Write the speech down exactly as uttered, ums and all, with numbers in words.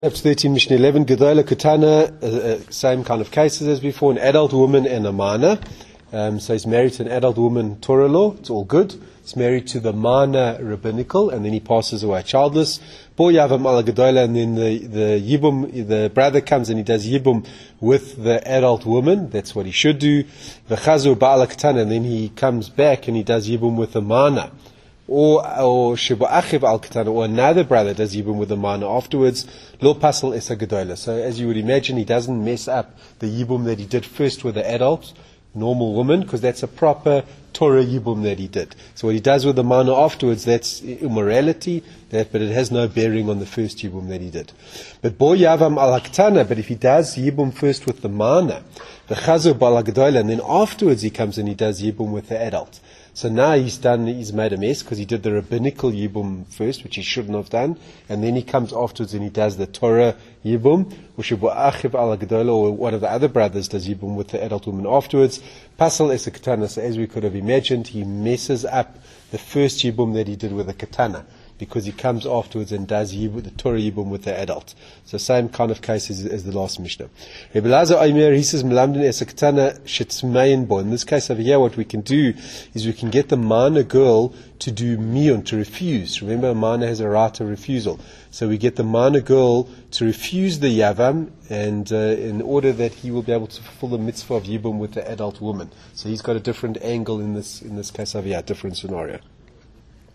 Chapter thirteen, Mishnah eleven, Gedola Katana, uh, uh, same kind of cases as before, an adult woman and a mana. Um, so he's married to an adult woman, Torah law, it's all good. He's married to the mana rabbinical, and then he passes away childless. Bo Yavam ala Gedola, and then the, the Yibum, the brother comes and he does Yibum with the adult woman, that's what he should do. V'chazu ba'ala Katana, and then he comes back and he does Yibum with the mana. Or or Shibu Achiv al Katana, or another brother does Yibum with the mana afterwards. Lo pasal esa gedola. So as you would imagine, he doesn't mess up the Yibum that he did first with the adult, normal woman, because that's a proper Torah Yibum that he did. So what he does with the mana afterwards, that's immorality, that, but it has no bearing on the first Yibum that he did. But Bo Yavam al Haktana, but if he does Yibum first with the mana, the Chazu bal Gedola, and then afterwards he comes and he does Yibum with the adult. So now he's done, he's made a mess because he did the rabbinical Yibum first, which he shouldn't have done, and then he comes afterwards and he does the Torah Yibum, or one of the other brothers does Yibum with the adult woman afterwards. Pasal es a katana, so as we could have imagined, he messes up the first Yibum that he did with the katana, because he comes afterwards and does Yibum, the Torah Yibum with the adult. So same kind of case as, as the last Mishnah. Rebbe Lazar Omer, he says, Melamdin es a katana shetzmein bo. In this case over here, what we can do is we can get the mana girl to do miyun, to refuse. Remember, a mana has a right of refusal. So we get the mana girl to refuse the yavam, and uh, in order that he will be able to fulfill the mitzvah of Yibum with the adult woman. So he's got a different angle in this, in this case over here, different scenario.